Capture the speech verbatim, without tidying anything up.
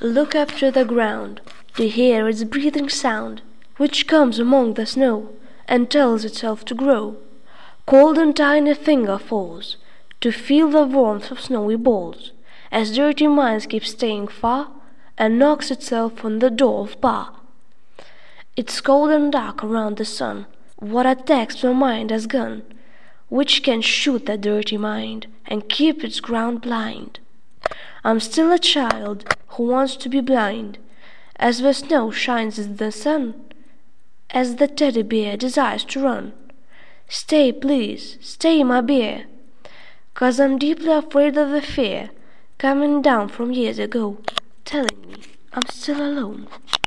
Look up to the ground, to hear its breathing sound, which comes among the snow, and tells itself to grow. Cold and tiny finger falls, to feel the warmth of snowy balls, as dirty minds keep staying far, and knocks itself on the door of bar. It's cold and dark around the sun. What attacks my mind has gone, which can shoot that dirty mind, and keep its ground blind? I'm still a child who wants to be blind, as the snow shines in the sun, as the teddy bear desires to run. Stay, please, stay, my bear, 'cause I'm deeply afraid of the fear coming down from years ago, telling me I'm still alone.